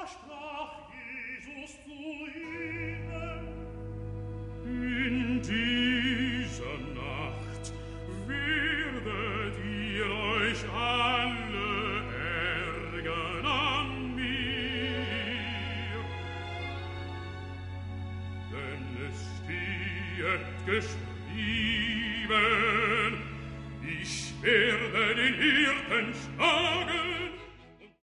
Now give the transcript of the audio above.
sprach Jesus zu ihnen: In dieser Nacht werdet ihr euch alle ärgern an mir, denn es steht geschrieben: Ich werde den Hirten schlagen